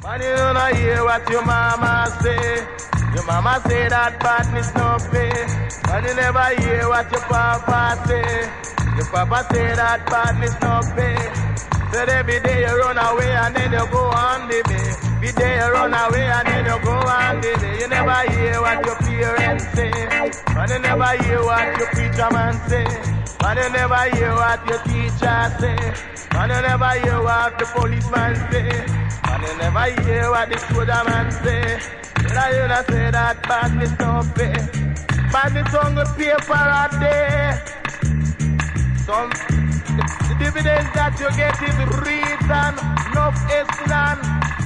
Man, you don't hear what your mama say. Your mama say that badness no pay. Man, you never hear what your papa say. Your papa say that badness no pay. So every day you run away and then you go on the day. Every day you run away and then you go on the day. You never hear what your parents say. Man, you never hear what your preacher man say. Man, you never hear what your teacher say. Man, you never hear what the policeman say. Man, you never hear what the soldier man say. But you not say that badness don't pay. Badness on the paper a day. Some the dividends that you get is reason, enough is none.